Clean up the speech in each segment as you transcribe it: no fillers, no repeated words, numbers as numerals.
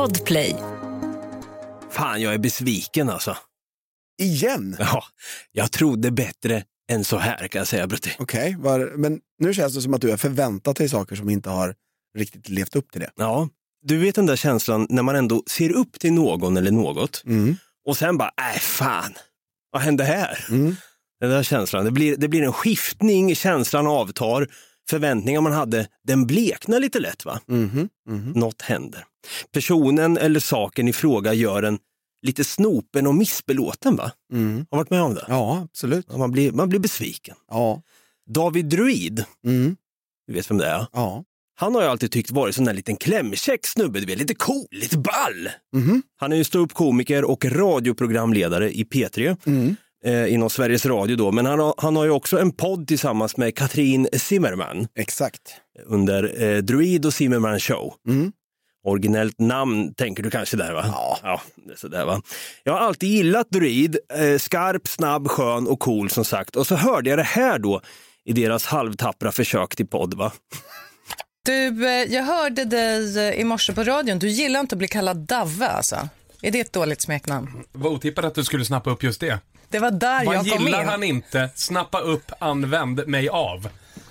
Podplay. Fan, jag är besviken alltså. Igen? Ja, jag trodde bättre än så här kan jag säga, Brutti. Okej, men nu känns det som att du har förväntat dig saker som inte har riktigt levt upp till det. Ja, du vet den där känslan när man ändå ser upp till någon eller något och sen bara, fan, vad hände här? Den där känslan, det blir en skiftning, känslan avtar, förväntningar man hade, den bleknar lite lätt va? Något händer. Personen eller saken i fråga gör en lite snopen och missbelåten va? Har varit med om det? Ja, absolut. Ja, man blir besviken. Ja. David Druid, du vet vem det är? Ja. Han har ju alltid tyckt varit sån där liten klämkäck snubbe, du vet, lite cool, lite ball. Han är ju ståuppkomiker och radioprogramledare i P3 inom Sveriges Radio då. Men han har ju också en podd tillsammans med Katrin Zimmerman. Exakt. Under Druid och Zimmerman Show. Originellt namn tänker du kanske där va? Ja, det är sådär va. Jag har alltid gillat Druid, skarp, snabb, skön och cool som sagt. Och så hörde jag det här då i deras halvtappra försök till podd va? Du, jag hörde dig i morse på radion. Du gillar inte att bli kallad Davve alltså. Är det ett dåligt smeknamn? Vad otippat att du skulle snappa upp just det. Det var där vad jag kom in. gillar han inte? Snappa upp, använd mig av.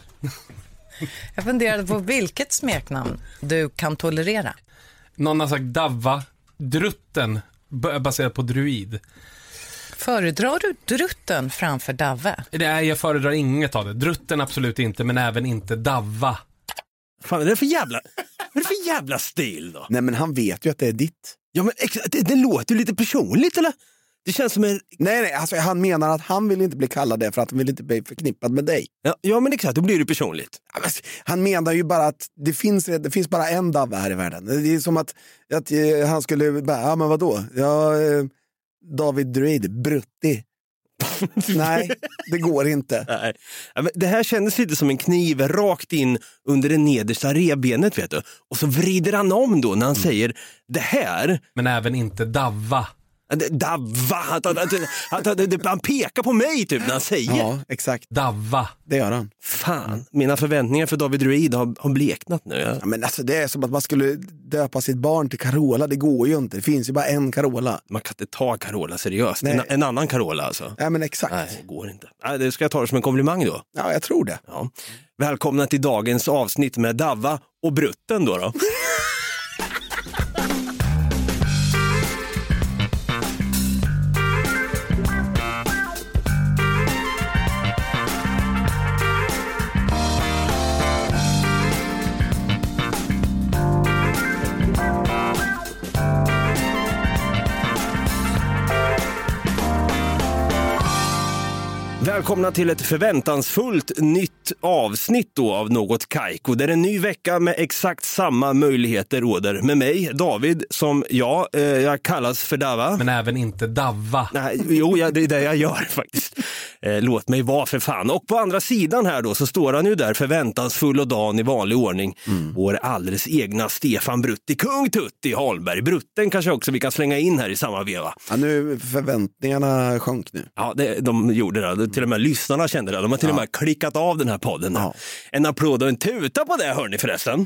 Jag funderade på vilket smeknamn du kan tolerera. Någon har sagt Davva, Drutten, baserat på druid. Föredrar du Drutten framför Davve? Nej, jag föredrar inget av det. Drutten absolut inte, men även inte Davva. Fan, är det för jävla stil då? Nej, men han vet ju att det är ditt. Ja, men det låter ju lite personligt, eller? Det känns som en... Nej, alltså han menar att han vill inte bli kallad det för att han vill inte bli förknippad med dig. Ja men exakt, då blir det personligt. Ja, men han menar ju bara att det finns bara en Davve här i världen. Det är som att han skulle bara, ja men vadå? Ja, David Druid, Brutti. Nej, det går inte. Nej. Ja, men det här kändes lite som en kniv rakt in under det nedersta revbenet, vet du. Och så vrider han om då när han säger det här. Men även inte Davva. Davva, han pekar på mig typ när han säger. Ja, exakt. Davva. Det gör han. Fan, mina förväntningar för David Druid har bleknat nu. Ja, men alltså det är som att man skulle döpa sitt barn till Carola. Det går ju inte, det finns ju bara en Carola. Man kan inte ta Carola seriöst, Nej. En annan Carola alltså. Ja men exakt. Nej, det går inte. Nej, det ska jag ta det som en komplimang då. Ja, jag tror det. Ja. Välkomna till dagens avsnitt med Davva och Brutten då. Välkomna till ett förväntansfullt nytt avsnitt då av Något Kaiko. Där en ny vecka med exakt samma möjligheter råder. Med mig, David, som jag kallas för Davva. Men även inte Davva. Nej, det är det jag gör faktiskt. Låt mig vara för fan. Och på andra sidan här då så står han ju där förväntansfull och dan i vanlig ordning. Vår alldeles egna Stefan Brutti, kung Tutti Holmberg. Brutten kanske också vi kan slänga in här i samma veva. Ja, nu förväntningarna sjönk nu. Ja, de gjorde det. Till och med lyssnarna kände det. De har till och med klickat av den här podden. Ja. En applåd och en tuta på det, hörni förresten.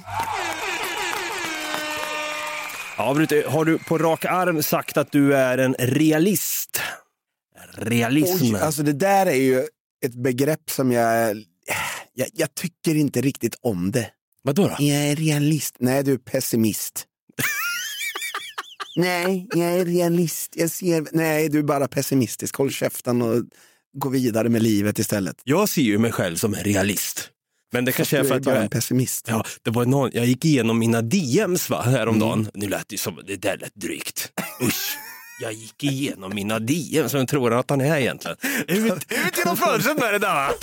Ja, Brutti, har du på rak arm sagt att du är en realist? Realism. Oj, alltså det där är ju ett begrepp som jag tycker inte riktigt om det. Vadå då? Jag är realist. Nej, du är pessimist. Nej, jag är realist. Nej, du är bara pessimistisk. Håll käften och gå vidare med livet istället. Jag ser ju mig själv som en realist. Men det kanske är för att jag är en pessimist. Ja, det var jag gick igenom mina DMs häromdagen. Nu lät det som det där lät drygt. Usch. Jag gick igenom mina DMs som tror att han är egentligen. Ut genom fönstret med det där va?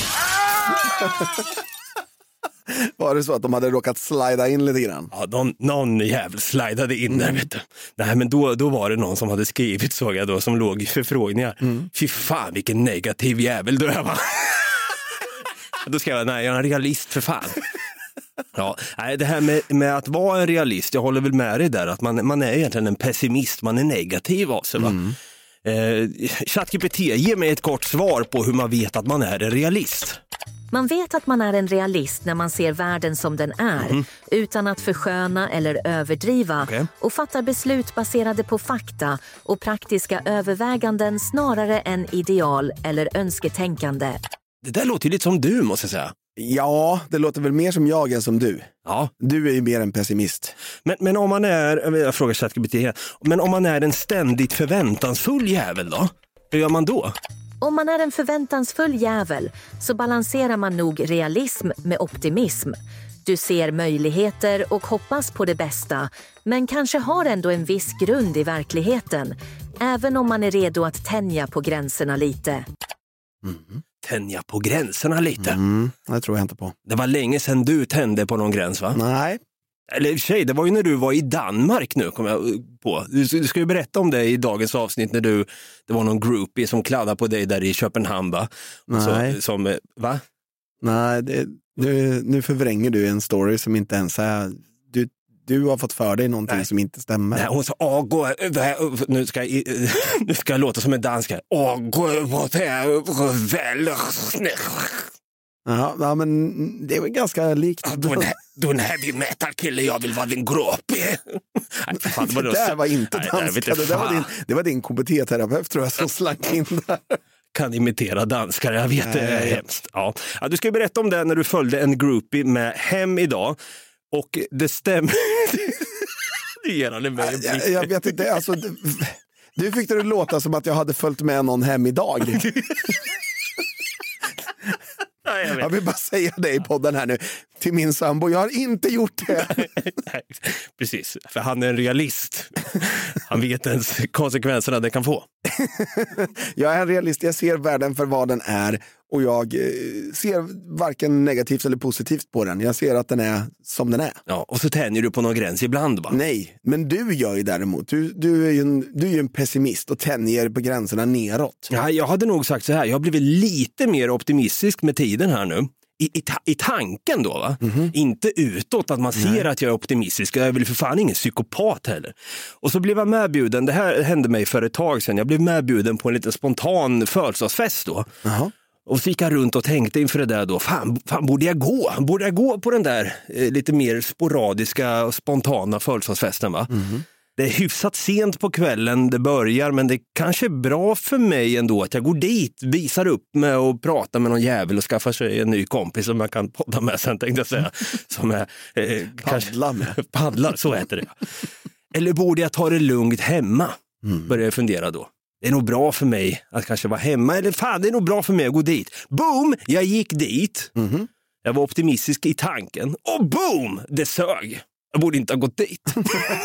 Var det så att de hade råkat slida in lite grann? Ja, någon jävel slidade in där, vet du. Nej, men då var det någon som hade skrivit, såg jag då, som låg i förfrågningar. Fy fan, vilken negativ jävel du är, va? Då skrev jag, nej, jag är en realist för fan. Ja, det här med att vara en realist, jag håller väl med dig där, att man är egentligen en pessimist, man är negativ av sig, va? ChatGPT, ge mig ett kort svar på hur man vet att man är en realist. Man vet att man är en realist när man ser världen som den är, utan att försköna eller överdriva, och fattar beslut baserade på fakta och praktiska överväganden snarare än ideal eller önsketänkande. Det där låter ju lite som du, måste jag säga. Ja, det låter väl mer som jag än som du. Ja. Du är ju mer en pessimist. Men om man är, jag frågar ChatGPT här, men om man är en ständigt förväntansfull jävel då? Hur gör man då? Om man är en förväntansfull jävel så balanserar man nog realism med optimism. Du ser möjligheter och hoppas på det bästa, men kanske har ändå en viss grund i verkligheten, även om man är redo att tänja på gränserna lite. Tänja på gränserna lite? Det tror jag inte på. Det var länge sedan du tände på någon gräns, va? Nej. Eller i och för sig, det var ju när du var i Danmark nu, kom jag på. Du ska ju berätta om det i dagens avsnitt när det var någon groupie som kladdade på dig där i Köpenhamn, va? Nej. Va? Nej, nu förvränger du en story som inte ens är... Du har fått för dig någonting som inte stämmer. Nej, hon sa, nu ska jag låta som en danska. Vad är väl... Ja, men det är väl ganska likt. Du är en heavy metal kille, jag vill vara din groppie. Det där var inte danska, det var din KBT-terapeut tror jag som slank in där. Kan imitera danskar, jag vet, det är hemskt. Ja, du ska ju berätta om det när du följde en groupie med hem idag. Och det stämmer. Det ger han med. Jag vet inte, alltså du fick det låta som att jag hade följt med någon hem idag. Jag vill bara säga det i podden här nu till min sambo. Jag har inte gjort det. Nej, precis, för han är en realist. Han vet ens konsekvenserna det kan få. Jag är en realist. Jag ser världen för vad den är. Och jag ser varken negativt eller positivt på den. Jag ser att den är som den är. Ja, och så tänjer du på någon gräns ibland, va? Nej, men du gör ju däremot. Du är ju en pessimist och tänjer på gränserna neråt. Ja, jag hade nog sagt så här. Jag har blivit lite mer optimistisk med tiden här nu. I tanken då, va? Inte utåt att man ser att jag är optimistisk. Jag är väl för fan ingen psykopat heller. Och så blev jag medbjuden. Det här hände mig för ett tag sedan. Jag blev medbjuden på en lite spontan födelsedagsfest då. Och så gick jag runt och tänkte inför det där då, fan borde jag gå på den där lite mer sporadiska och spontana födelsedagsfesten, va? Det är hyfsat sent på kvällen det börjar, men det kanske är bra för mig ändå att jag går dit, visar upp mig och pratar med någon jävel och skaffar sig en ny kompis som jag kan podda med sen, tänkte jag säga. Som är, paddlar, så heter det. Eller borde jag ta det lugnt hemma? Börjar jag fundera då. Det är nog bra för mig att kanske vara hemma. Eller fan, det är nog bra för mig att gå dit. Boom! Jag gick dit. Jag var optimistisk i tanken. Och boom! Det sög. Jag borde inte ha gått dit.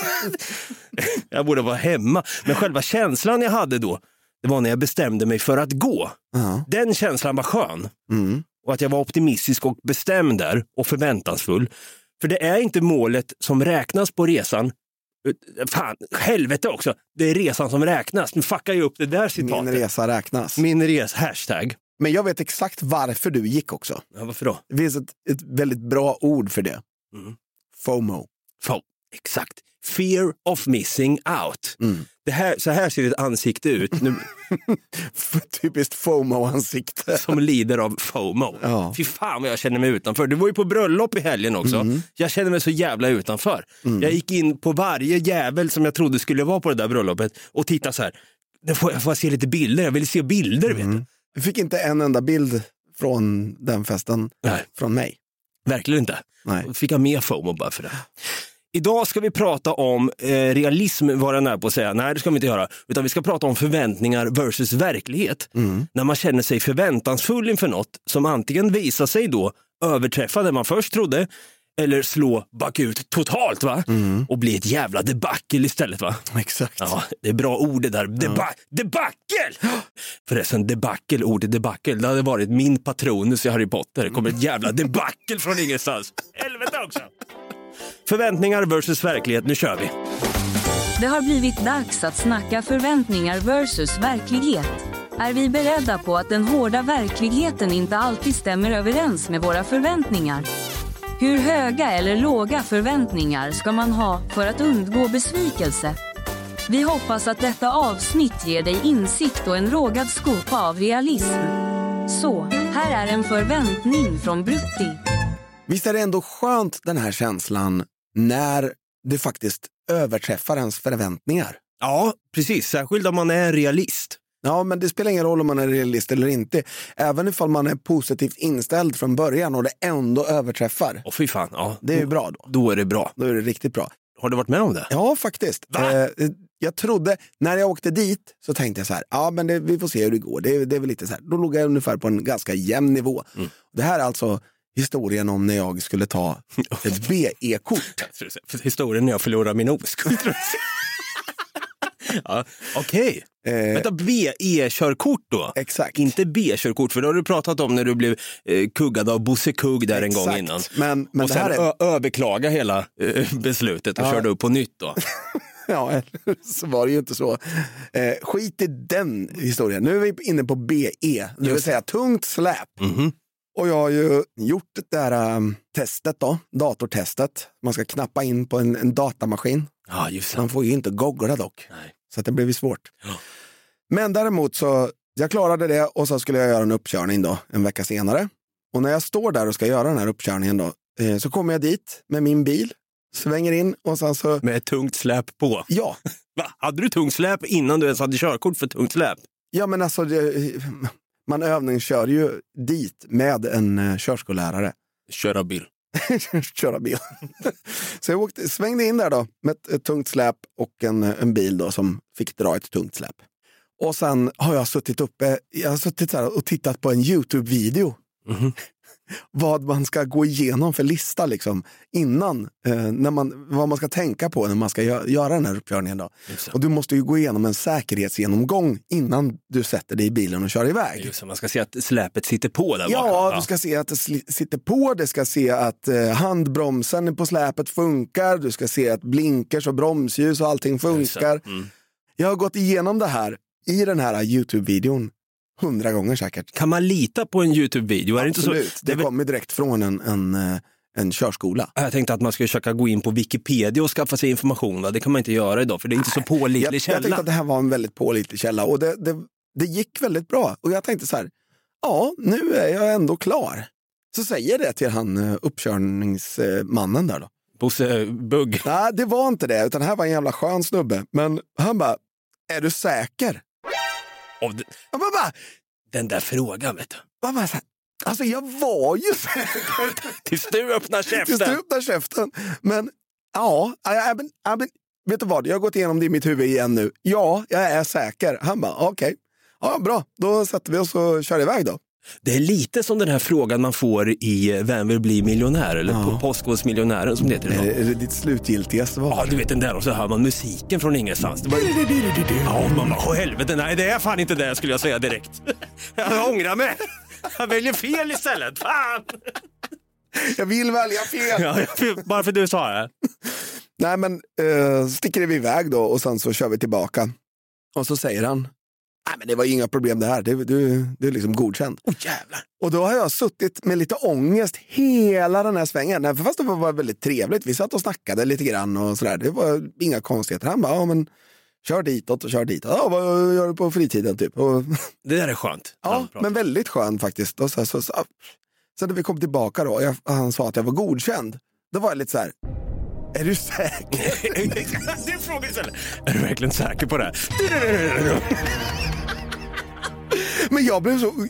Jag borde vara hemma. Men själva känslan jag hade då, det var när jag bestämde mig för att gå. Den känslan var skön. Och att jag var optimistisk och bestämd där och förväntansfull. För det är inte målet som räknas på resan. Fan, helvete också. Det är resan som räknas. Nu fuckar jag upp det där citatet. Min resa räknas. Min resa, hashtag. Men jag vet exakt varför du gick också. Ja, varför då? Det finns ett väldigt bra ord för det. FOMO. Exakt. Fear of missing out. Så här ser ett ansikte ut. Nu. Typiskt FOMO-ansikte. Som lider av FOMO. Ja. Fy fan vad jag känner mig utanför. Du var ju på bröllop i helgen också. Jag känner mig så jävla utanför. Jag gick in på varje jävel som jag trodde skulle vara på det där bröllopet och tittade så här. Får jag se lite bilder? Jag vill se bilder, vet du. Du fick inte en enda bild från den festen. Nej. Från mig. Verkligen inte. Nej. Då fick jag mer FOMO bara för det. Idag ska vi prata om realism, var den är på att säga. Nej, det ska vi inte göra. Utan vi ska prata om förväntningar versus verklighet. När man känner sig förväntansfull inför något som antingen visar sig då överträffa det man först trodde eller slå bakut totalt, va? Och bli ett jävla debacle istället, va? Exakt. Ja, det är bra ord det där. Debacle! Förresten, ordet debacle, det hade varit min patronus i Harry Potter. Det kommer ett jävla debacle från ingenstans. Helvete också! Förväntningar versus verklighet, nu kör vi. Det har blivit dags att snacka förväntningar versus verklighet. Är vi beredda på att den hårda verkligheten inte alltid stämmer överens med våra förväntningar? Hur höga eller låga förväntningar ska man ha för att undgå besvikelse? Vi hoppas att detta avsnitt ger dig insikt och en rågad skopa av realism. Så, här är en förväntning från Brutti. Visst är det ändå skönt den här känslan när det faktiskt överträffar ens förväntningar? Ja, precis. Särskilt om man är realist. Ja, men det spelar ingen roll om man är realist eller inte. Även ifall man är positivt inställd från början och det ändå överträffar. Åh fy fan, ja. Det är ju bra då. Då är det bra. Då är det riktigt bra. Har du varit med om det? Ja, faktiskt. Jag trodde, när jag åkte dit så tänkte jag så här, ja men vi får se hur det går. Det är väl lite så här, då låg jag ungefär på en ganska jämn nivå. Det här är alltså historien om när jag skulle ta ett BE-kort. Historien när jag förlorade min oskuld. Ja, okej. Vänta, BE-körkort då? Exakt. Inte B-körkort, för då har du pratat om när du blev kuggad av Bosse Kugg där Exakt. en gång innan. Men och det sen här är... överklaga hela beslutet och körde upp på nytt då. Ja, så var det ju inte så. Skit i den historien. Nu är vi inne på BE, det vill säga tungt släp. Och jag har ju gjort det där testet då, datortestet. Man ska knappa in på en datamaskin. Ja, just det. Man får ju inte googla dock. Nej. Så att det blev ju svårt. Ja. Men däremot så, jag klarade det och så skulle jag göra en uppkörning då, en vecka senare. Och när jag står där och ska göra den här uppkörningen då, så kommer jag dit med min bil, svänger in och sen så... Med ett tungt släp på? Ja. Va? Hade du tungt släp innan du ens hade körkort för tungt släp? Ja, men alltså, man övningskör ju dit med en körskollärare. Köra bil. Köra bil. Så jag svängde in där då med ett tungt släp och en bil då som fick dra ett tungt släp. Och sen har jag suttit uppe, så här och tittat på en YouTube-video. Vad man ska gå igenom för lista liksom innan, vad man ska tänka på när man ska göra den här uppkörningen då. Och du måste ju gå igenom en säkerhetsgenomgång innan du sätter dig i bilen och kör iväg. Just, man ska se att släpet sitter på där ja, bakom. Du ska se att det sitter på, du ska se att handbromsen på släpet funkar, du ska se att blinkers och bromsljus och allting funkar. Jag har gått igenom det här i den här YouTube-videon 100 gånger säkert. Kan man lita på en YouTube-video? Absolut, är det, inte så? Det kommer direkt från en körskola. Jag tänkte att man skulle försöka gå in på Wikipedia och skaffa sig information. Va? Det kan man inte göra idag, för det är inte så pålitlig källa. Jag tänkte att det här var en väldigt pålitlig källa och det gick väldigt bra. Och jag tänkte så här, ja, nu är jag ändå klar. Så säger det till han uppkörningsmannen där då. Bosse Bugg. Nej, det var inte det, utan det här var en jävla skön snubbe. Men han bara, är du säker? Den där frågan, vet du. Alltså jag var ju säker. Tills du öppnar käften. Men ja, vet du vad? Jag har gått igenom det i mitt huvud igen nu. Ja, jag är säker. Han bara, okej. Ja, bra. Då sätter vi oss och kör iväg då. Det är lite som den här frågan man får i Vem vill bli miljonär? Eller på Postkodmiljonären som det heter idag. Är det ditt slutgiltiga svar? Ja, du vet den där, och så hör man musiken från ingenstans. Det bara... Ja, mamma, helvete, nej, det är fan inte det, skulle jag säga direkt. Jag ångrar mig. Jag väljer fel istället. Fan! Jag vill välja fel. Ja, bara för du sa det. Nej, men sticker vi iväg då och sen så kör vi tillbaka. Och så säger han, nej men det var inga problem det här, det är liksom godkänt. Jävlar. Och då har jag suttit med lite ångest hela den här svängen. Nej, för fast det var väldigt trevligt, vi satt och snackade lite grann och sådär. Det var inga konstigheter. Han bara, ja men kör ditåt och kör ditåt. Ja, vad gör du på fritiden typ? Och... Det där är skönt. Ja, men väldigt skönt faktiskt. Och så när vi kom tillbaka då, han sa att jag var godkänd. Då var jag lite så här, är du säker? Det är frågan istället. Är du verkligen säker på det? Men jag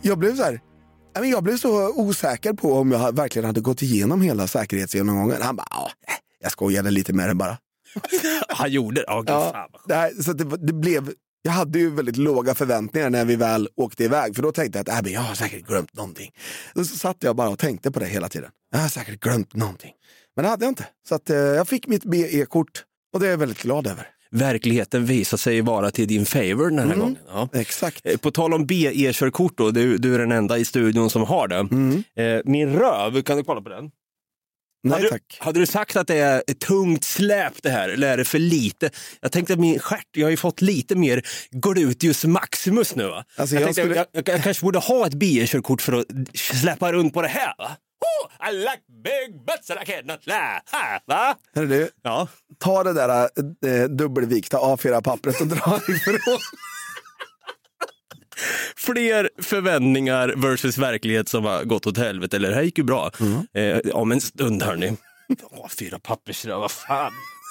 blev så osäker på om jag verkligen hade gått igenom hela säkerhetsgenomgången. Han bara, ja, jag skojade lite med det bara. Han gjorde det. Ja, så det blev... Jag hade ju väldigt låga förväntningar när vi väl åkte iväg. För då tänkte jag att jag har säkert glömt någonting. Och så satt jag bara och tänkte på det hela tiden. Jag har säkert glömt någonting. Men det hade jag inte. Så att jag fick mitt BE-kort och det är jag väldigt glad över. Verkligheten visar sig vara till din favor den här gången. Ja. Exakt. På tal om BE-körkort då, du är den enda i studion som har det. Min röv, kan du kolla på den? Nej, tack. Hade du sagt att det är ett tungt släp det här, eller är det för lite? Jag tänkte att min stjärt, jag har ju fått lite mer gluteus maximus nu, va? Alltså, jag kanske borde ha ett BE-körkort för att släppa runt på det här, va? I like big butts and I cannot lie. Va? Hör du? Ja. Ta det där dubbelvikta A4-pappret och dra ifrån. Fler förväntningar versus verklighet som har gått åt helvete. Eller det här gick ju bra. Om en stund, hörni. 4 pappersrör, vad fan.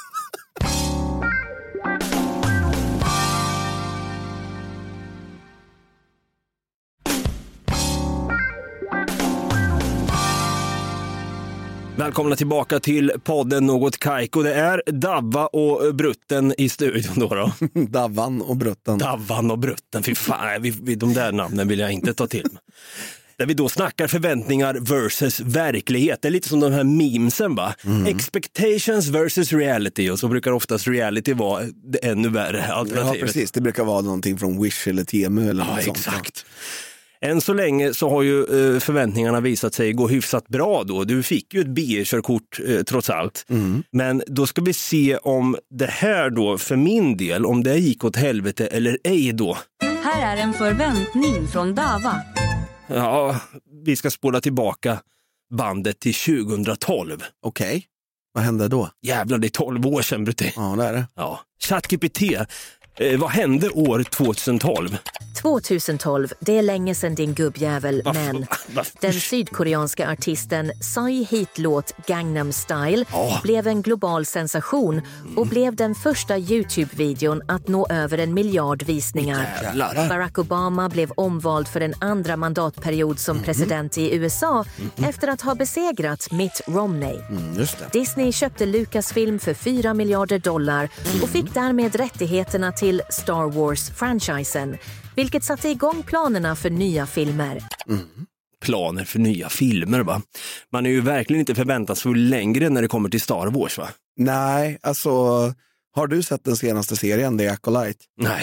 Välkomna tillbaka till podden Något Kajko. Det är Davva och Brutten i studion då. Davvan och Brutten. Davvan och Brutten, fy fan, de där namnen vill jag inte ta till. Där vi då snackar förväntningar versus verklighet. Det är lite som de här memesen, va? Expectations versus reality. Och så brukar oftast reality vara det ännu värre alternativet. Ja, precis. Det brukar vara någonting från Wish eller Temu eller något sånt. Exakt. Än så länge så har ju förväntningarna visat sig gå hyfsat bra då. Du fick ju ett BE-körkort trots allt. Men då ska vi se om det här då, för min del, om det gick åt helvete eller ej då. Här är en förväntning från Dava. Ja, vi ska spola tillbaka bandet till 2012. Okej. Vad hände då? Jävlar, det är 12 år sedan, Brutti. Ja, det är det. Ja. ChatGPT, vad hände år 2012? 2012, det är länge sedan din gubbjävel, men den sydkoreanska artisten Psy Heat-låt Gangnam Style blev en global sensation och blev den första YouTube-videon att nå över 1 miljard visningar. Jävlar. Barack Obama blev omvald för en andra mandatperiod som president i USA efter att ha besegrat Mitt Romney. Just det. Disney köpte Lucasfilm för $4 miljarder och fick därmed rättigheterna till Star Wars-franchisen, vilket satte igång planerna för nya filmer. Planer för nya filmer, va? Man är ju verkligen inte förväntansfull längre när det kommer till Star Wars, va? Nej, alltså, har du sett den senaste serien, The Acolyte? Nej.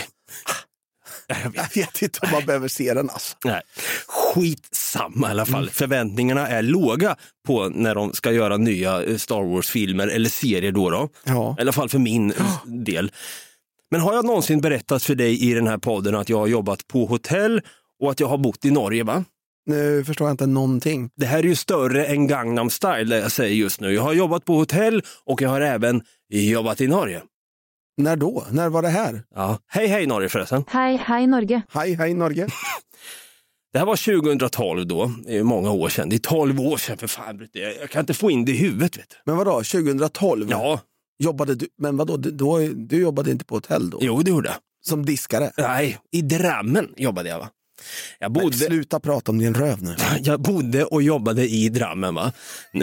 Jag vet inte om man behöver se den, alltså. Nej, skitsamma i alla fall. Förväntningarna är låga på när de ska göra nya Star Wars-filmer eller serier då. Ja. I alla fall för min del. Men har jag någonsin berättat för dig i den här podden att jag har jobbat på hotell och att jag har bott i Norge, va? Nu förstår jag inte någonting. Det här är ju större än Gangnam Style, det jag säger just nu. Jag har jobbat på hotell och jag har även jobbat i Norge. När då? När var det här? Ja. Hej Norge förresten. Hej Norge. Hej Norge. Det här var 2012 då, det är många år sedan. Det är 12 år sedan för fan. Jag kan inte få in det i huvudet, vet du. Men vadå, 2012? Ja. Jobbade du, men vadå, du jobbade inte på hotell då? Jo, det gjorde jag. Som diskare? Nej, i Drammen jobbade jag, va? Men sluta prata om din röv nu. Jag bodde och jobbade i Drammen, va?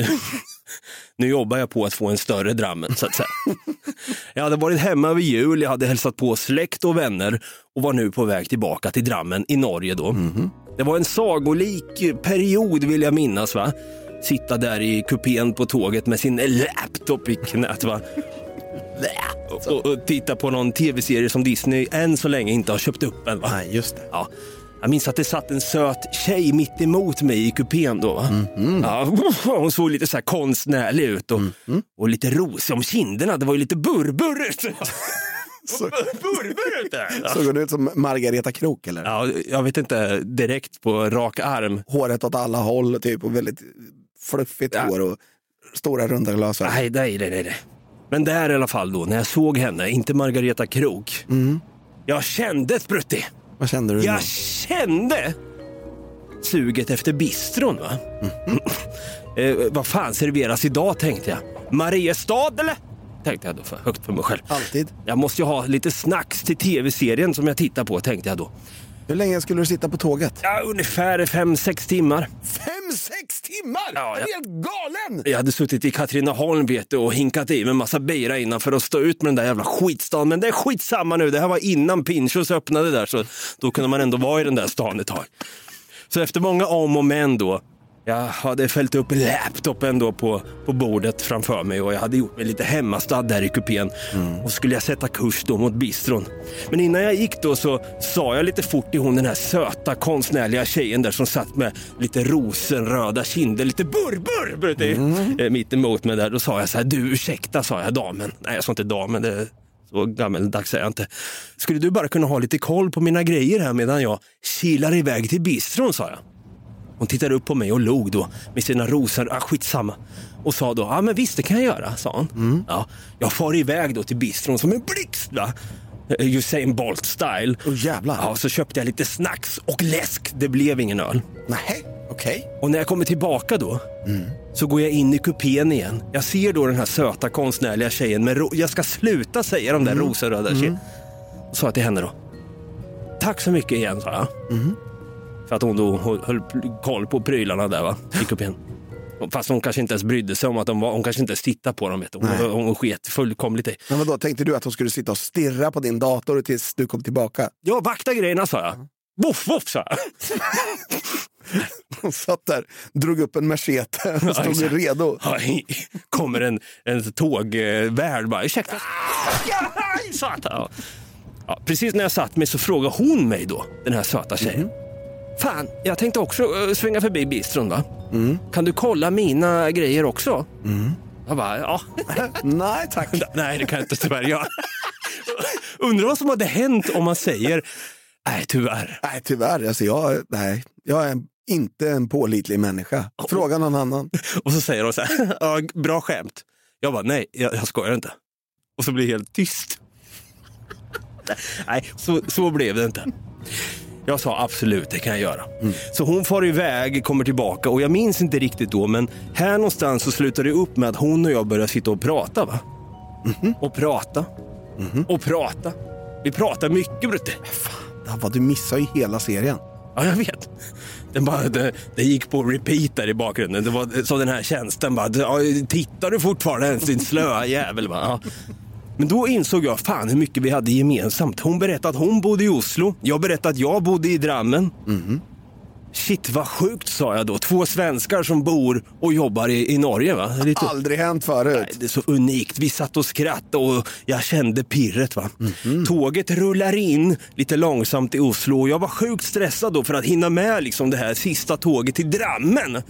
Nu jobbar jag på att få en större Drammen, så att säga. Jag hade varit hemma över jul, jag hade hälsat på släkt och vänner och var nu på väg tillbaka till Drammen i Norge då. Det var en sagolik period, vill jag minnas, va? Sitta där i kupén på tåget med sin laptop i knät, va? Och titta på någon tv-serie som Disney än så länge inte har köpt upp än, va? Nej, just det. Ja. Jag minns att det satt en söt tjej mitt emot mig i kupén då, va? Ja, hon såg lite så här konstnärlig ut och lite rosig om kinderna. Det var ju lite burburigt. Burburigt där. Såg hon ut som Margareta Krok, eller? Ja, jag vet inte, direkt på rak arm. Håret åt alla håll typ, och väldigt fluffigt hår och stora runda glasögon. Nej. Men där i alla fall då, när jag såg henne, inte Margareta Krok. Jag kände ett Brutti. Vad kände du? Jag kände suget efter bistron, va? Vad fan serveras idag, tänkte jag. Mariestad, eller? Tänkte jag då, för högt för mig själv. Alltid. Jag måste ju ha lite snacks till tv-serien som jag tittar på, tänkte jag då. Hur länge skulle du sitta på tåget? Ja, ungefär 5-6 timmar. 5-6 timmar? Ja, jag är helt galen! Jag hade suttit i Katrineholm, vet du, och hinkat i med massa bejra innan för att stå ut med den där jävla skitstan. Men det är skitsamma nu. Det här var innan Pinchos öppnade där, så då kunde man ändå vara i den där stan ett tag. Så efter många om och men då, jag hade fällt upp laptopen då på bordet framför mig och jag hade gjort mig lite hemmastad där i kupén och skulle jag sätta kurs då mot bistron. Men innan jag gick då så sa jag lite fort till hon, den här söta konstnärliga tjejen där som satt med lite rosenröda kinder, lite burbur mitt emot mig där. Då sa jag så här: du, ursäkta, sa jag, damen. Nej, jag sa inte damen, det så gammeldags är jag inte. Skulle du bara kunna ha lite koll på mina grejer här medan jag kilar iväg till bistron, sa jag. Hon tittade upp på mig och log då med sina rosor, skitsamma. Och sa då, ja men visst det kan jag göra, sa hon. Ja, jag far iväg då till bistron som en blixt va. Usain Bolt style. Jävlar. Ja, så köpte jag lite snacks och läsk. Det blev ingen öl. Nej, okej. Och när jag kommer tillbaka då så går jag in i kupén igen. Jag ser då den här söta konstnärliga tjejen med jag ska sluta säga de där rosenröda tjejen. Och sa till henne då, tack så mycket igen, sa jag. För att hon då höll koll på prylarna där va, i kupén. Fast hon kanske inte ens brydde sig om att hon kanske inte ens tittade på dem, vet du. Hon sket fullkomligt i. Men vadå, tänkte du att hon skulle sitta och stirra på din dator tills du kom tillbaka? Ja, vakta grejerna, sa jag. Voff, voff, sa jag. Hon satt där, drog upp en machete och stod redo. Ja, kommer en tågvärd bara, ursäkta. Ja, precis när jag satt mig så frågade hon mig då, den här söta tjejen. Fan, jag tänkte också svänga förbi bistron va? Kan du kolla mina grejer också? Jag bara, ja. Nej tack. Nej, det kan jag inte tyvärr göra. Undrar vad som hade hänt om man säger, nej tyvärr. Nej tyvärr, alltså jag är inte en pålitlig människa. Fråga någon annan. Och så säger de så här, ja, bra skämt. Jag bara, nej, jag skojar inte. Och så blir det helt tyst. Nej, så blev det inte. Jag sa absolut, det kan jag göra. Så hon far iväg, kommer tillbaka och jag minns inte riktigt då, men här någonstans så slutar det upp med att hon och jag börjar sitta och prata va? Och prata. Och prata. Vi pratar mycket, Brutte. Fan, du missar ju hela serien. Ja, jag vet. Det gick på repeat där i bakgrunden. Det var så den här tjänsten bara, tittar du fortfarande ens din slöa jävel va? Ja. Men då insåg jag fan hur mycket vi hade gemensamt. Hon berättade att hon bodde i Oslo. Jag berättade att jag bodde i Drammen. Shit, vad sjukt, sa jag då. 2 svenskar som bor och jobbar i Norge va? Aldrig hänt förut. Nej, det är så unikt. Vi satt och skrattade och jag kände pirret va. Tåget rullar in lite långsamt i Oslo och jag var sjukt stressad då för att hinna med liksom det här sista tåget till Drammen.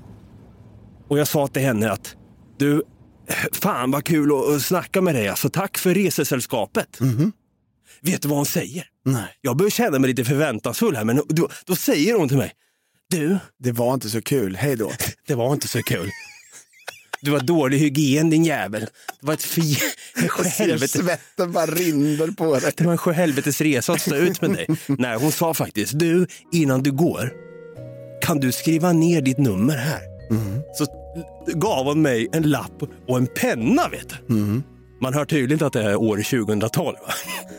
Och jag sa till henne att du, fan vad kul att snacka med dig. Alltså, tack för resesällskapet. Vet du vad hon säger? Nej. Jag börjar känna mig lite förväntansfull här, men då säger hon till mig, du, det var inte så kul, hej då. Det var inte så kul. Du var dålig hygien, din jävel. Det var ett svetten bara rinner på dig. Det var en sjöhelvetes resa att stå ut med dig. Nej, hon sa faktiskt, du, innan du går kan du skriva ner ditt nummer här. Så gav hon mig en lapp och en penna, vet du. Man hör tydligt att det är år 2012 va?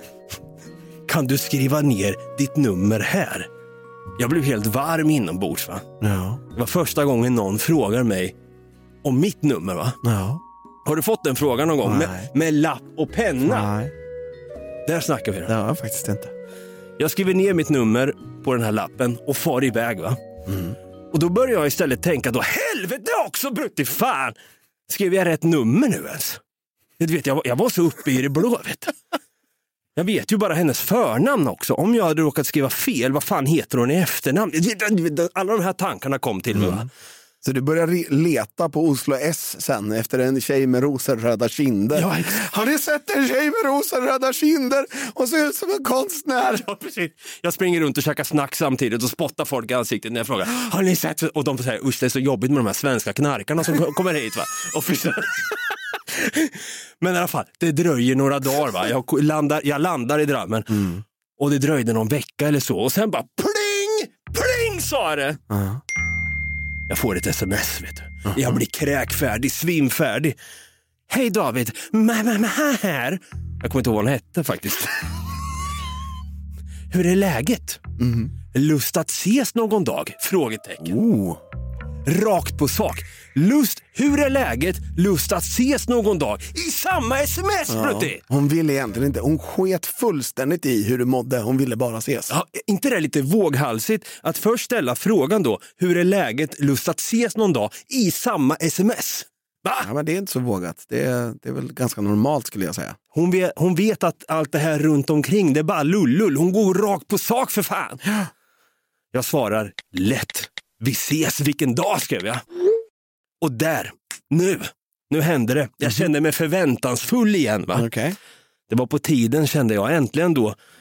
Kan du skriva ner ditt nummer här? Jag blev helt varm inombords va? Ja. Det var första gången någon frågar mig om mitt nummer va? Ja. Har du fått den frågan någon gång? Med lapp och penna? Nej. Där snackar vi då. Ja, faktiskt inte. Jag skriver ner mitt nummer på den här lappen och far iväg va? Och då börjar jag istället tänka då, helvete också brutti fan! Skrev jag rätt nummer nu ens? Du vet, jag var så uppe i det blå, vet du. Jag vet ju bara hennes förnamn också. Om jag hade råkat skriva fel, vad fan heter hon i efternamn? Alla de här tankarna kom till mig va? Så du börjar leta på Oslo S sen efter en tjej med rosenröda kinder. Ja, har ni sett en tjej med rosenröda kinder och ser ut som en konstnär? Ja, precis. Jag springer runt och käkar snack samtidigt och spottar folk i ansiktet när jag frågar, har ni sett? Och de säger, usch det är så jobbigt med de här svenska knarkarna som kommer hit va? Och men i alla fall, det dröjer några dagar va? Jag landar i Drammen och det dröjde någon vecka eller så och sen bara pling sa det. Jag får ett sms, vet du. Jag blir kräkfärdig, svimfärdig. Hej David, här. Jag kommer inte ihåg vad han hette faktiskt. Hur är läget? Lust att ses någon dag? Frågetecken. Rakt på sak. Hur är läget? Lust att ses någon dag? I samma sms, Brutti! Hon ville egentligen inte. Hon sket fullständigt i hur du mådde. Hon ville bara ses. Ja, inte det lite våghalsigt att först ställa frågan då, hur är läget? Lust att ses någon dag? I samma sms. Va? Ja, men det är inte så vågat. Det är väl ganska normalt skulle jag säga. Hon vet att allt det här runt omkring, det är bara lullull. Hon går rakt på sak för fan. Jag svarar, lätt. Vi ses vilken dag, skrev jag. Och där, nu hände det. Jag kände mig förväntansfull igen va. Okay. Det var på tiden, kände jag. Äntligen då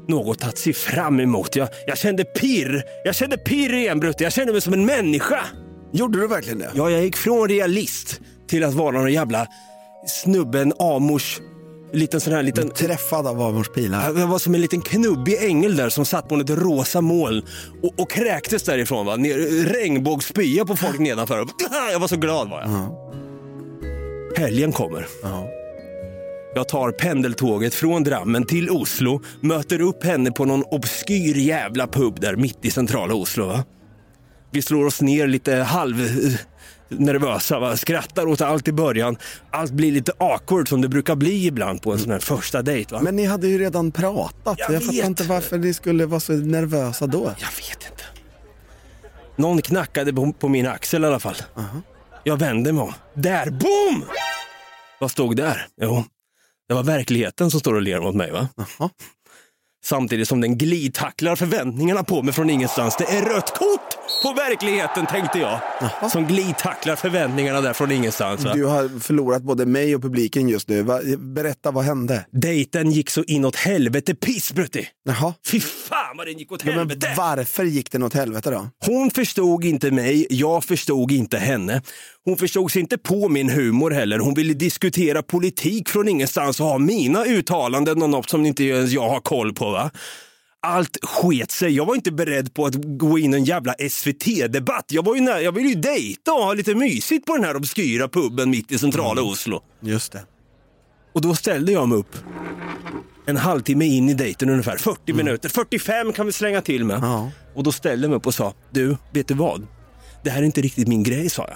något att se fram emot. Jag kände pirr. Jag kände pirr igen, Brutte. Jag kände mig som en människa. Gjorde du verkligen det? Ja, jag gick från realist till att vara någon jävla snubben Amors. Liten sån här liten... Träffad av Amors pilar. Jag var som en liten knubbig ängel där som satt på ett rosa moln och kräktes därifrån, va? Regnbågsspya på folk nedanför. Jag var så glad, var jag. Helgen kommer. Jag tar pendeltåget från Drammen till Oslo, möter upp henne på någon obskyr jävla pub där mitt i centrala Oslo, va? Vi slår oss ner lite nervösa, va? Skrattar åt allt i början. Allt blir lite awkward som det brukar bli ibland på en sån här första dejt, va? Men ni hade ju redan pratat. Jag fattar inte varför ni skulle vara så nervösa då. Jag vet inte. Någon knackade på min axel i alla fall. Jag vände mig om. Där, boom! Vad stod där? Jo, det var verkligheten som står och ler mot mig, va? Samtidigt som den glidtacklar förväntningarna på mig från ingenstans. Det är rött kort på verkligheten, tänkte jag. Som glidtacklar förväntningarna där från ingenstans, va? Du har förlorat både mig och publiken just nu. Berätta, vad hände? Dejten gick så inåt helvete piss, Brutti. Jaha. Fy fan vad den gick åt helvete. Men varför gick den åt helvete då? Hon förstod inte mig, jag förstod inte henne. Hon förstod sig inte på min humor heller. Hon ville diskutera politik från ingenstans och ha mina uttalanden och något som inte ens jag har koll på, va? Allt sket sig. Jag var inte beredd på att gå in i en jävla SVT-debatt. Jag ville ju dejta och ha lite mysigt på den här obskyra puben mitt i centrala Oslo. Just det. Och då ställde jag mig upp en halvtimme in i dejten ungefär. 40 minuter. 45 kan vi slänga till med. Ja. Och då ställde jag mig upp och sa: du, vet du vad? Det här är inte riktigt min grej, sa jag.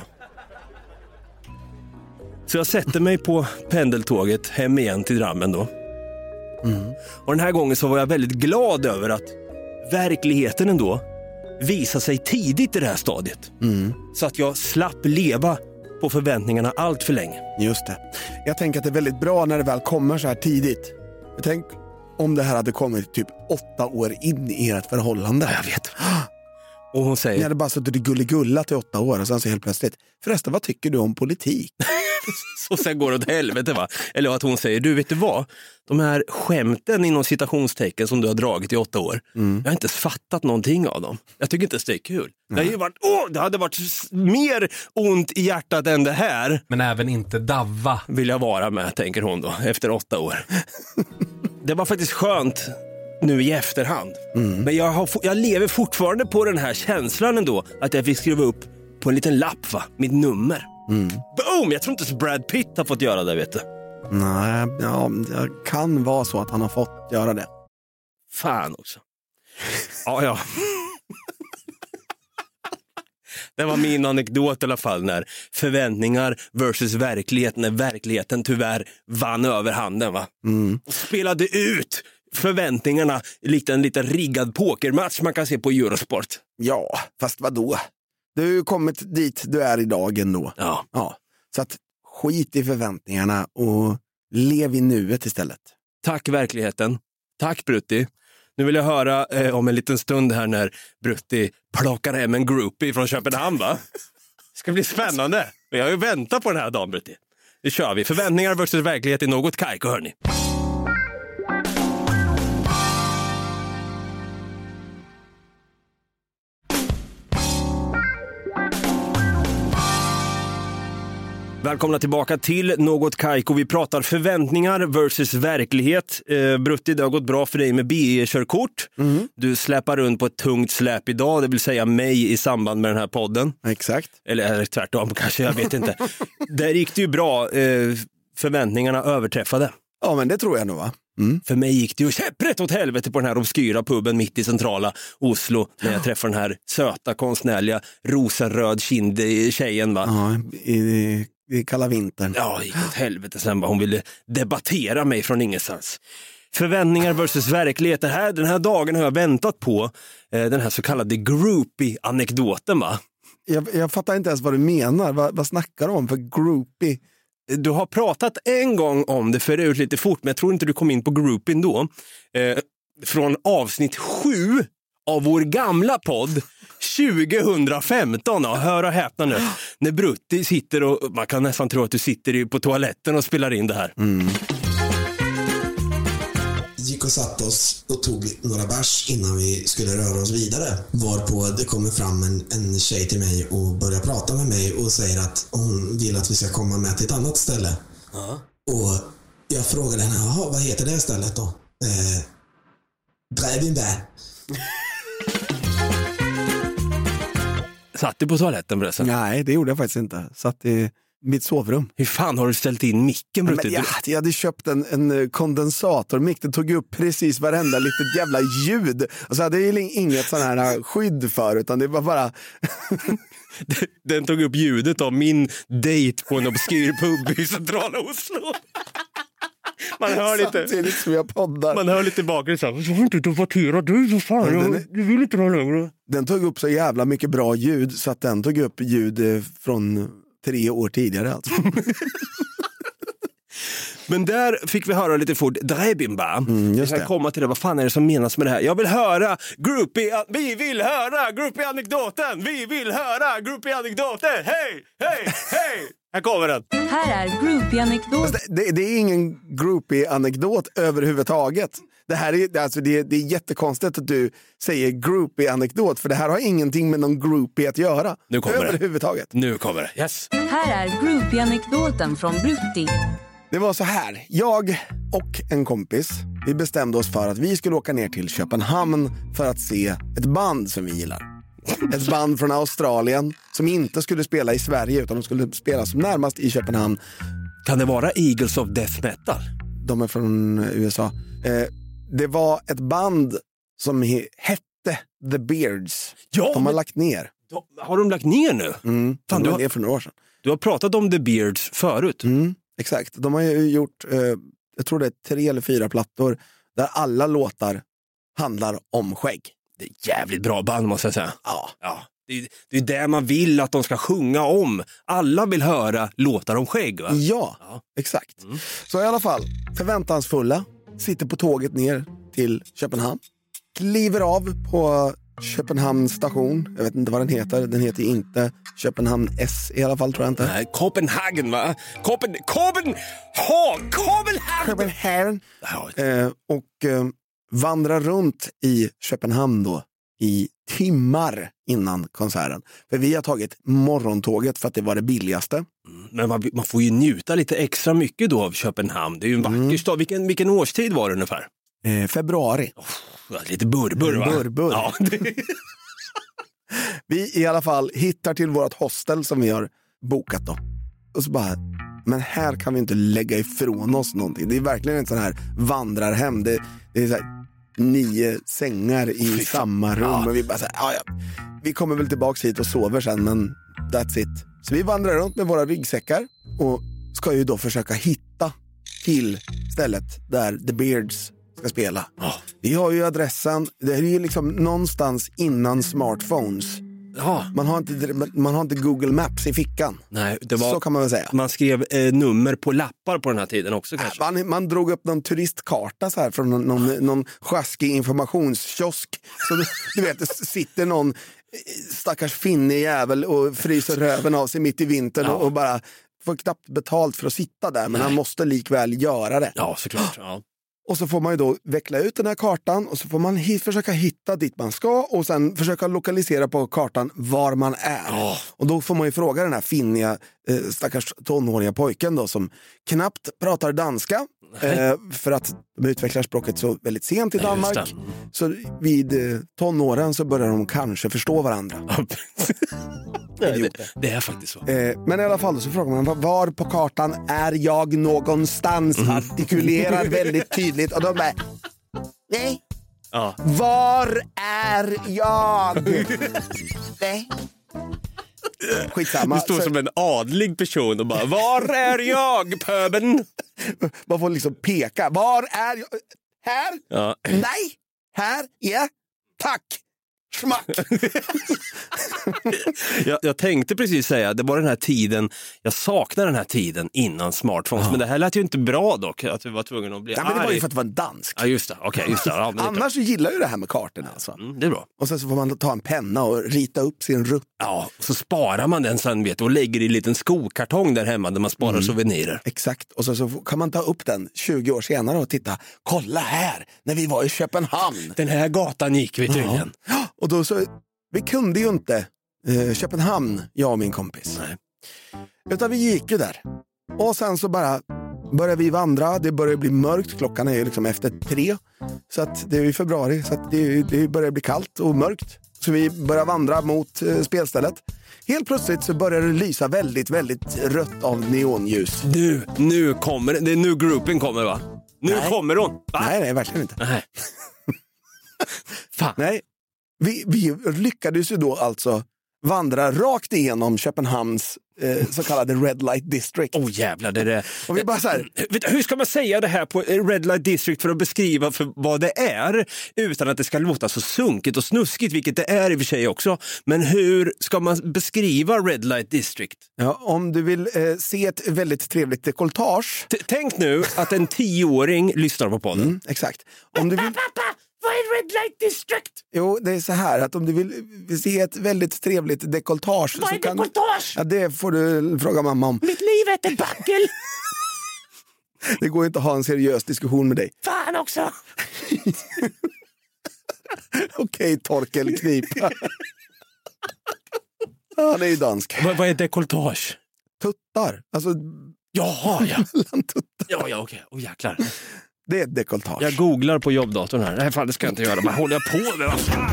Så jag sätter mig på pendeltåget hem igen till Drammen då. Och den här gången så var jag väldigt glad över att verkligheten ändå visade sig tidigt i det här stadiet. Så att jag slapp leva på förväntningarna allt för länge. Just det. Jag tänker att det är väldigt bra när det väl kommer så här tidigt. Jag tänk om det här hade kommit typ 8 år in i ert förhållande. Jag vet. Och hon säger... Ni hade bara suttit i gulligullat i 8 år och sen så helt plötsligt. Förresten, vad tycker du om politik? Så sen går det åt helvete, va? Eller att hon säger: du, vet du vad? De här skämten inom citationstecken som du har dragit i 8 år. Jag har inte fattat någonting av dem. Jag tycker inte det är kul. Det hade varit mer ont i hjärtat än det här. Men även inte Davva. Vill jag vara med, tänker hon då, efter 8 år. Det var faktiskt skönt nu i efterhand. Men jag lever fortfarande på den här känslan ändå, att jag fick skriva upp på en liten lapp, va? Mitt nummer. Boom! Jag tror inte så Brad Pitt har fått göra det, vet du. Nej, ja, det kan vara så att han har fått göra det. Fan också. Ja. Det var min anekdot i alla fall, när förväntningar versus verklighet, när verkligheten tyvärr vann över handen, va? Och spelade ut förväntningarna lite en liten riggad pokermatch man kan se på Eurosport. Ja, fast vadå? Du har ju kommit dit du är idag ändå. Ja. Så att skit i förväntningarna och lev i nuet istället. Tack verkligheten. Tack Brutti. Nu vill jag höra om en liten stund här när Brutti plockar hem en groupie från Köpenhamn, va? Det ska bli spännande. Jag har ju väntat på den här dagen, Brutti. Nu kör vi. Förväntningar versus verklighet i Något Kaiko, hörni. Välkomna tillbaka till Något Kaiko. Vi pratar förväntningar versus verklighet. Brutti, det har gått bra för dig med BE-körkort. Du släpar runt på ett tungt släp idag, det vill säga mig i samband med den här podden. Exakt. Eller tvärtom kanske, jag vet inte. Där gick det ju bra. Förväntningarna överträffade. Ja, men det tror jag nog, va? För mig gick det ju käpprätt åt helvete på den här obskyra puben mitt i centrala Oslo när jag träffade den här söta, konstnärliga, rosenröd kind tjejen, va? Ja, i kalla vintern. Ja, gick åt helvete sen, va? Hon ville debattera mig från ingenstans. Förväntningar versus verklighet. Den här dagen har jag väntat på, den här så kallade groupie-anekdoten, va? Jag fattar inte ens vad du menar. Vad snackar du om för groupie? Du har pratat en gång om det förut lite fort, men jag tror inte du kom in på groupien då. Från avsnitt 7 av vår gamla podd 2015. Hör och häpna nu. När Brutti sitter och man kan nästan tro att du sitter på toaletten och spelar in det här. gick och satt oss och tog några bärs innan vi skulle röra oss vidare. Varpå det kommer fram en tjej till mig och börjar prata med mig och säger att hon vill att vi ska komma med till ett annat ställe. Och jag frågade henne, vad heter det stället då? Drive-in där. Satt du på toaletten, Brösen? Nej, det gjorde jag faktiskt inte. Satt i mitt sovrum. Hur fan har du ställt in micken, Brutti? Jag hade köpt en kondensatormick. Det tog upp precis varenda litet jävla ljud. Och så hade jag inget sån här skydd för, utan det var bara... Den tog upp ljudet av min dejt på en obskyr pub i centrala Oslo. Man hör lite... Samtidigt som jag poddar. Man hör lite bakgrund så här, jag har inte debatterat du, så fan, du vill inte ha längre. Den tog upp så jävla mycket bra ljud så att den tog upp ljud från 3 år tidigare alltså. Men där fick vi höra lite fort Drebimba. Jag ska det. komma till det. Vad fan är det som menas med det här? Jag vill höra vi vill höra groupie-anekdoten. Vi vill höra groupie-anekdoten. Hej, hej, hej. Här kommer den. Här är groupie-anekdot. Det är ingen groupie-anekdot överhuvudtaget. Det här är jättekonstigt att du säger groupie-anekdot, för det här har ingenting med någon groupie att göra. Nu kommer överhuvudtaget. det. Nu kommer det. Yes. Här är groupie-anekdoten från Brutti. Det var så här. Jag och en kompis, vi bestämde oss för att vi skulle åka ner till Köpenhamn för att se ett band som vi gillar. Ett band från Australien som inte skulle spela i Sverige utan de skulle spela som närmast i Köpenhamn. Kan det vara Eagles of Death Metal? De är från USA. Det var ett band som hette The Beards. Ja, de har lagt ner. Har de lagt ner nu? Fan, de var ner för några år sedan. Du har pratat om The Beards förut. Exakt. De har ju gjort, jag tror det är 3 eller 4 plattor där alla låtar handlar om skägg. Det är ett jävligt bra band, måste jag säga. Ja. Det är det man vill att de ska sjunga om. Alla vill höra låtar om skägg, va? Ja. Exakt. Så i alla fall, förväntansfulla, sitter på tåget ner till Köpenhamn. Kliver av på Köpenhamn station. Jag vet inte vad den heter. Den heter inte Köpenhamn S i alla fall, tror jag inte. Nej, Copenhagen, va? Copenhagen! Och vandrar runt i Köpenhamn då i timmar innan konserten. För vi har tagit morgontåget för att det var det billigaste. Men man får ju njuta lite extra mycket då av Köpenhamn. Det är ju en vacker stad. Vilken årstid var det ungefär? Februari. Lite burbur, va? Burbur. Ja. Vi i alla fall hittar till vårt hostel som vi har bokat då. Och så bara, men här kan vi inte lägga ifrån oss någonting. Det är verkligen en sån här vandrarhem. Det är så här 9 sängar i samma rum. Ja. Och vi bara så här, vi kommer väl tillbaka hit och sover sen, men that's it. Så vi vandrar runt med våra ryggsäckar och ska ju då försöka hitta till stället där The Beards ska spela. Vi har ju adressen, det är ju liksom någonstans innan smartphones. Ja. Man har inte Google Maps i fickan. Nej, så kan man väl säga. Man skrev nummer på lappar på den här tiden också kanske. Man drog upp någon turistkarta så här från någon sjaskig informationskiosk. Så du vet, det sitter någon stackars finnig jävel och fryser röven av sig mitt i vintern och bara får knappt betalt för att sitta där, men han måste likväl göra det. Ja, såklart. Ja. Och så får man ju då veckla ut den här kartan och så får man försöka hitta dit man ska och sen försöka lokalisera på kartan var man är. Och då får man ju fråga den här finniga stackars tonåriga pojken då som knappt pratar danska för att de utvecklar språket så väldigt sent i Danmark. Så vid tonåren så börjar de kanske förstå varandra. Det är faktiskt så. Men i alla fall så frågar man var på kartan är jag någonstans? Artikulerar väldigt tydligt och de bara nej. Ja. Var är jag? Nej. Skitsamma. Du står som en adlig person och bara, var är jag, pöben? Man får liksom peka. Var är jag? Här? Ja. Nej. Här? Ja. Tack. Schmack! Jag tänkte precis säga, det var den här tiden, jag saknar den här tiden innan smartphones, men det här lät ju inte bra dock, att vi var tvungna att bli Ja, men det var ju för att det var en dansk. Ja, just det. Okej, just det. Ja, men det är Annars så gillar ju det här med kartorna alltså. det är bra. Och sen så får man ta en penna och rita upp sin rutt. Ja, så sparar man den sen vet du, och lägger i en liten skokartong där hemma där man sparar souvenirer. Exakt, och så kan man ta upp den 20 år senare och titta, kolla här, när vi var i Köpenhamn. Den här gatan gick vi tydligen. Ja. Och då så, vi kunde ju inte Köpenhamn, jag och min kompis. Nej. Utan vi gick ju där. Och sen så bara började vi vandra, det började bli mörkt, klockan är ju liksom efter 3. Så att det är i februari, så att det börjar bli kallt och mörkt. Så vi börjar vandra mot spelstället. Helt plötsligt så börjar det lysa väldigt, väldigt rött av neonljus. Nu kommer det är nu gruppen kommer va? Nu kommer hon. Va? Nej, verkligen inte. Nej. Fan. Nej, vi lyckades ju då alltså vandra rakt igenom Köpenhamns så kallade Red Light District. Jävlar, det är det. Och vi bara så här, Hur ska man säga det här på Red Light District för att beskriva för vad det är utan att det ska låta så sunkigt och snuskigt, vilket det är i och för sig också. Men hur ska man beskriva Red Light District? ja, om du vill se ett väldigt trevligt dekoltage. Tänk nu att en 10-åring lyssnar på podden. Exakt. Om du vill... Vad är Red Light District? Jo, det är så här att om du vill se ett väldigt trevligt dekoltage. Vad är så kan... dekoltage? Ja, det får du fråga mamma om. Mitt liv är ett backel. Det går inte att ha en seriös diskussion med dig. Fan också. Okej, Torkel Knip. Han är ju dansk. Vad är dekoltage? Tuttar. Alltså, Jaha, ja. mellan tuttar. Ja, okej. Jäklar. Det är ett dekoltage. Jag googlar på jobbdatorn här. Nej, fan, det ska jag inte göra. Men håller jag på med? Vad fan?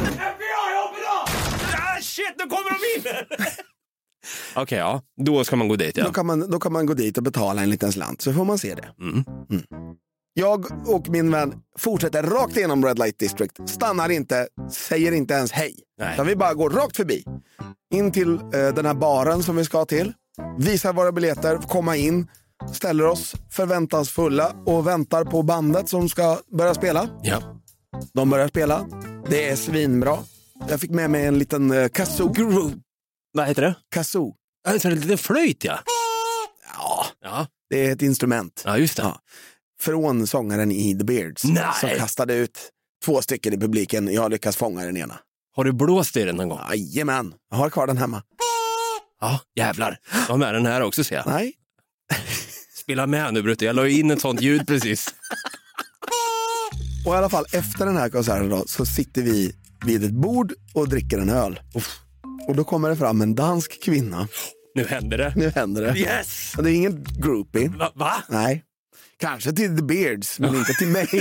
Shit, nu kommer de in! Okej, ja. Då ska man gå dit, ja. Då kan man gå dit och betala en liten slant, så får man se det. Jag och min vän fortsätter rakt igenom Red Light District. Stannar inte, säger inte ens hej. Så vi bara går rakt förbi. In till den här baren som vi ska till. Visar våra biljetter, komma in. Ställer oss förväntansfulla och väntar på bandet som ska börja spela. Ja. De börjar spela. Det är svinbra. Jag fick med mig en liten kazoo. Vad heter det? Kazoo. Alltså en liten flöjt, ja. Ja, det är ett instrument. Ja, just det. Ja. Från sångaren i The Beards. Nej. Som kastade ut 2 stycken i publiken. Jag lyckas fånga den ena. Har du blåst i den någon gång? Jajamän, jag har kvar den hemma. Ja, jävlar. Jag har med den här också, ser jag. Nej. Spela med nu, Brutte. Jag la in ett sånt ljud precis. Och i alla fall, efter den här konserten då, så sitter vi vid ett bord och dricker en öl. Och då kommer det fram en dansk kvinna. Nu händer det. Nu händer det. Yes! Och det är ingen groupie. Va? Nej. Kanske till The Beards, men inte till mig.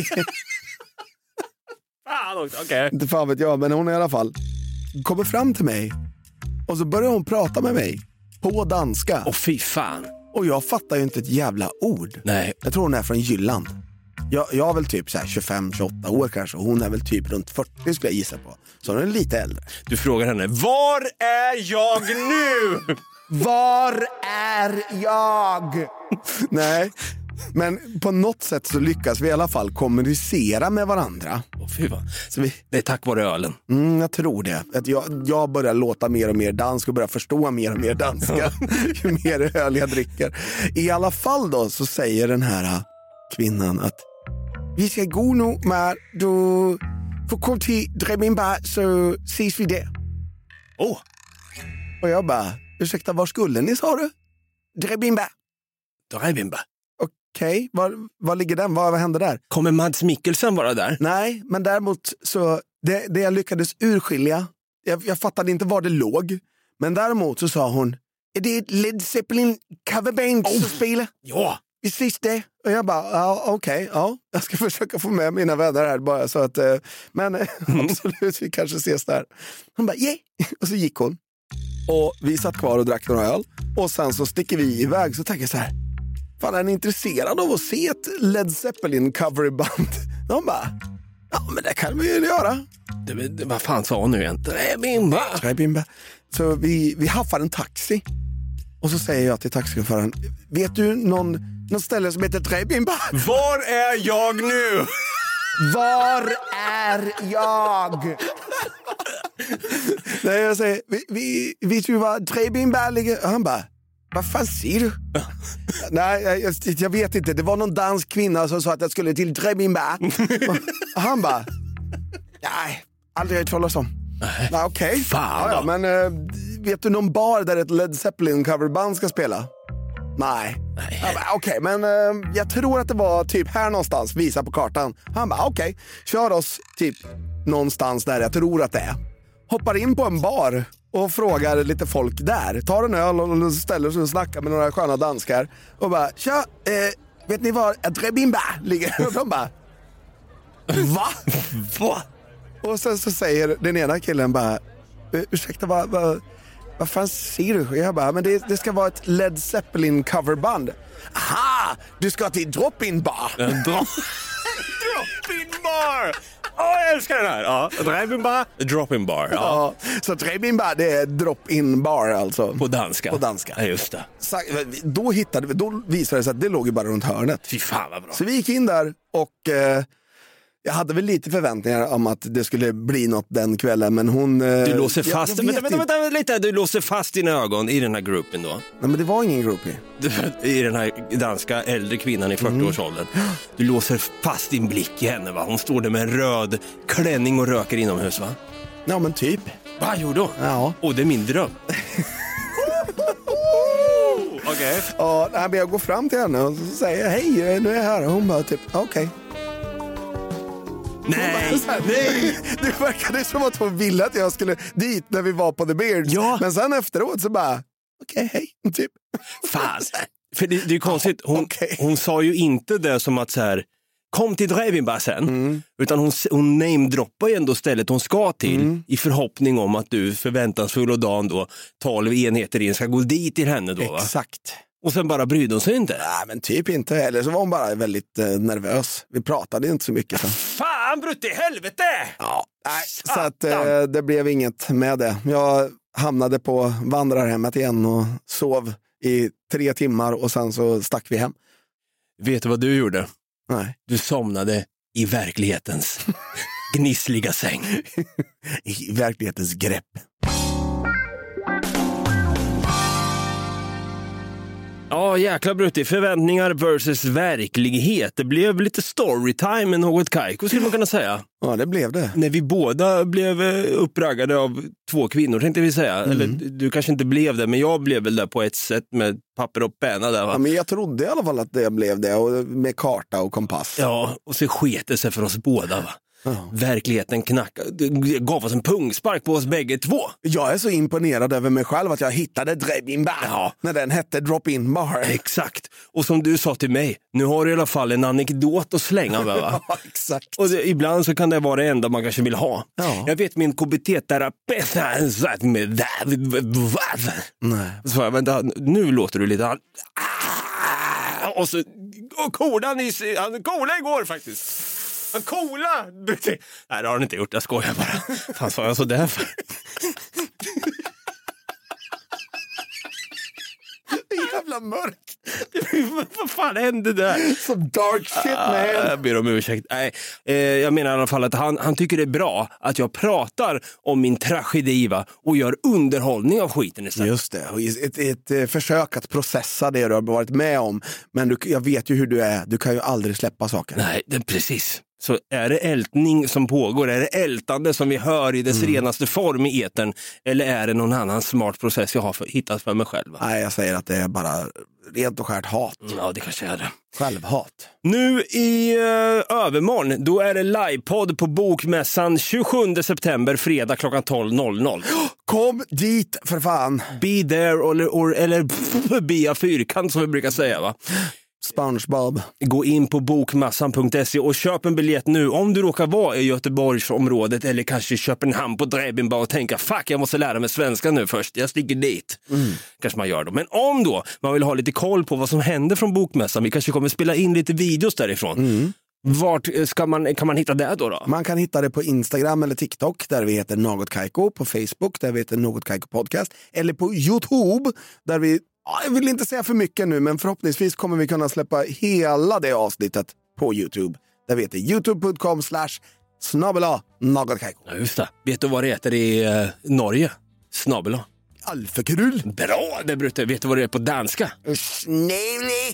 Fan också, okej. Inte fan vet jag, men hon i alla fall kommer fram till mig. Och så börjar hon prata med mig på danska. Åh, fy fan. Och jag fattar ju inte ett jävla ord. Nej. Jag tror hon är från Jylland. Jag är väl typ så här 25-28 år kanske. Hon är väl typ runt 40 skulle jag gissa på. Så hon är lite äldre. Du frågar henne, var är jag nu? Var är jag? Nej, men på något sätt så lyckas vi i alla fall kommunicera med varandra. Fy fan. Så det är tack vare ölen. Jag tror det. Att jag börjar låta mer och mer dansk och börjar förstå mer och mer danska ju mer öl jag dricker. I alla fall då så säger den här kvinnan att vi ska gå nu, men du får komma till Drevimba så ses vi där. Och jag bara, ursäkta, var skulle ni, sa du? Drevimba. Okej, var ligger den? Vad hände där? Kommer Mads Mikkelsen vara där? Nej, men däremot så det jag lyckades urskilja, jag fattade inte var det låg, men däremot så sa hon, är det ett Led Zeppelin coverband som spelar? Ja. Precis det. Och jag bara, ja, okej, jag ska försöka få med mina vänner här bara så att, men absolut, vi kanske ses där. Hon bara, yeah. Och så gick hon. Och vi satt kvar och drack några öl. Och sen så sticker vi iväg, så tänker jag så här, fan, är ni intresserad av att se ett Led Zeppelin coverband? De bara, ja, men det kan vi ju göra. Vad fan sa hon nu egentligen? Drevimba. Så vi haffar en taxi. Och så säger jag till taxichauffören, vet du någon ställe som heter Drevimba? Var är jag nu? Var är jag? Nej, jag säger, vi tror var träbenbär ligger. Och han bara, vad fan säger du? Nej, jag vet inte. Det var någon dansk kvinna som sa att jag skulle till träbenbär. Och han bara, nej, aldrig hört talas om. Nej, okej. Fan ja, men vet du någon bar där ett Led Zeppelin coverband ska spela? Nej. Okej, men jag tror att det var typ här någonstans, visa på kartan. Han bara, okej, kör oss typ någonstans där jag tror att det är. Hoppar in på en bar och frågar lite folk där. Tar en öl och ställer sig och snackar med några sköna danskar. Och bara, tja, vet ni var ett Rebimba ligger? Och de bara, va? Va? Och sen så säger den ena killen bara, ursäkta, vad fan säger du? Jag bara, men det ska vara ett Led Zeppelin coverband. Aha, du ska till Drop-In Bar. Drop-In Bar! Jag älskar den här. Ja, Drop-In Bar, Drop-In Bar. Ja, så Drop-In Bar, det är Drop-In Bar alltså. På danska. På danska. Ja, just det. Då visade det sig att det låg ju bara runt hörnet. Fy fan vad bra. Så vi gick in där och jag hade väl lite förväntningar om att det skulle bli något den kvällen, men hon... Du låser fast, vänta lite, du låser fast dina ögon i den här gruppen då. Nej, men det var ingen groupie. I den här danska äldre kvinnan i 40-årsåldern. Du låser fast din blick i henne, va? Hon står där med en röd klänning och röker inomhus, va? Ja, men typ. Va, jo då? Ja. Och det är min dröm. Okej. Ja, jag går fram till henne och så säger jag, hej, nu är jag här. Och hon bara typ, okej. Nej, nej. Det verkade som att hon ville att jag skulle dit när vi var på The Beards. Ja. Men sen efteråt så bara, okej, hej, typ. Fan. För det är konstigt, hon sa ju inte det som att så här, kom till Driving sen, utan hon namedroppar ju ändå stället hon ska till i förhoppning om att du förväntansfull och Dan då 12 enheter in ska gå dit till henne då, va? Exakt. Och sen bara brydde hon sig inte. Nej, men typ inte. Eller så var hon bara väldigt nervös. Vi pratade inte så mycket. Fan, brutt i helvete! Ja, nej, så att det blev inget med det. Jag hamnade på vandrarhemmet igen och sov i 3 timmar och sen så stack vi hem. Vet du vad du gjorde? Nej. Du somnade i verklighetens gnissliga säng. I verklighetens grepp. Ja, jäkla brutti. Förväntningar versus verklighet. Det blev lite storytime med något Kaiko, skulle man kunna säga. Ja, det blev det. När vi båda blev uppraggade av 2 kvinnor, tänkte vi säga. Eller du kanske inte blev det, men jag blev väl där på ett sätt med papper och penna där, va? Ja, men jag trodde i alla fall att det blev det, och med karta och kompass. Ja, och så sket det sig för oss båda, va? Ja. Verkligheten gav oss en pungspark på oss bägge 2. Jag är så imponerad över mig själv att jag hittade Drop-In Bar när den hette Drop-In Bar. Exakt. Och som du sa till mig, nu har du i alla fall en anekdot att slänga med, va? Ja, exakt. Och ibland så kan det vara det enda man kanske vill ha. Ja. Jag vet min KBT-terapeut satt med där. Nej. Så jag, vänta, nu låter du lite... Och så... Och kolan igår faktiskt. En cola! Nej, det har han inte gjort, jag skojar bara. Fan, sa jag så där för? Jävla mörkt. Vad fan hände där? Some dark shit, man. Jag ber om ursäkt. Nej, jag menar i alla fall att han tycker det är bra att jag pratar om min tragedi, va, och gör underhållning av skiten istället. Just det, ett försök att processa det du har varit med om. Men jag vet ju hur du är, du kan ju aldrig släppa saker. Nej, precis. Så är det ältning som pågår, är det ältande som vi hör i dess renaste form i etern, eller är det någon annan smart process jag har hittat för mig själv? Nej, jag säger att det är bara rent och skärt hat. Ja, det kanske är det. Självhat. Nu i övermorgon, då är det livepodd på Bokmässan 27 september, fredag klockan 12.00. Kom dit för fan. Be there eller be a fyrkant som vi brukar säga, va? SpongeBob. Gå in på bokmassan.se och köp en biljett nu om du råkar vara i Göteborgsområdet eller kanske Köpenhamn på Driving Bar och tänka, fuck, jag måste lära mig svenska nu först, jag sticker dit. Kanske man gör då. Men om då man vill ha lite koll på vad som händer från Bokmässan, vi kanske kommer spela in lite videos därifrån. Vart kan man hitta det då? Man kan hitta det på Instagram eller TikTok där vi heter Något Kaiko, på Facebook där vi heter Något Kaiko Podcast, eller på YouTube där vi, jag vill inte säga för mycket nu, men förhoppningsvis kommer vi kunna släppa hela det avsnittet på YouTube. Där vi heter youtube.com/, @nagelkaiko. Ja, just det. Vet du vad det heter i Norge? Snabel-a. Alfakrull. Bra, det brukar. Vet du vad det är på danska? Snävlig.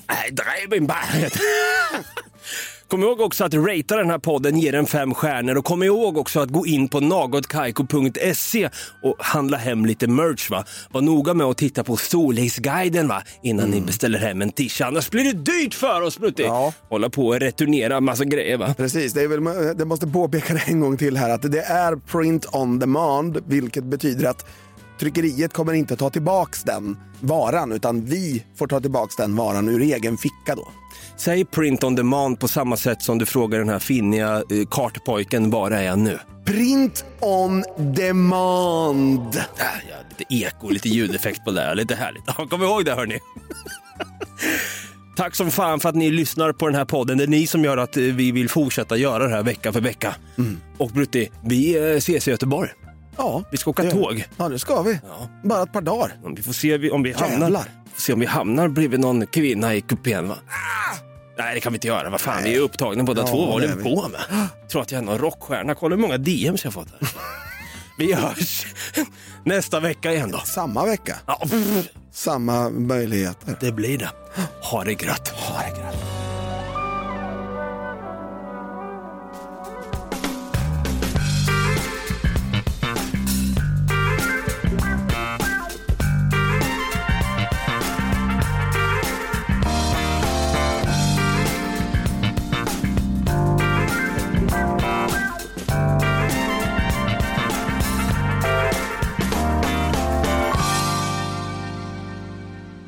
Kom ihåg också att ratea den här podden, ger den 5 stjärnor. Och kom ihåg också att gå in på nagotkaiko.se och handla hem lite merch, va? Var noga med att titta på storleksguiden, va? Innan ni beställer hem en t-shirt. Annars blir det dyrt för oss, Brutti. Ja. Hålla på och returnera massa grejer, va? Precis, det måste påpeka det en gång till här att det är print on demand, vilket betyder att tryckeriet kommer inte ta tillbaks den varan, utan vi får ta tillbaks den varan ur egen ficka då. Säg print on demand på samma sätt som du frågar den här finniga kartpojken, var är jag nu? Print on demand. Ja, lite eko, lite ljudeffekt på det här, lite härligt. Ja, kom ihåg det, hörni. Tack som fan för att ni lyssnar på den här podden. Det är ni som gör att vi vill fortsätta göra det här vecka för vecka. Och Brutti, vi ses i Göteborg. Ja, Vi ska åka tåg. Ja, det ska vi. Ja. Bara ett par dagar. Vi får se om vi hamnar. Jävlar. Se om vi hamnar bredvid någon kvinna i kupén, va? Nej, det kan vi inte göra. Vad fan, vi är upptagna båda två. Vad håller vi på med? Tror att jag är någon rockstjärna. Kolla hur många DMs jag fått här. Vi hörs nästa vecka igen då. Samma vecka. Ja, Samma möjligheter. det blir det. Ha det grött. Ha det grött.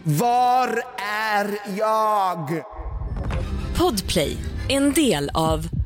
Var är jag? Podplay, en del av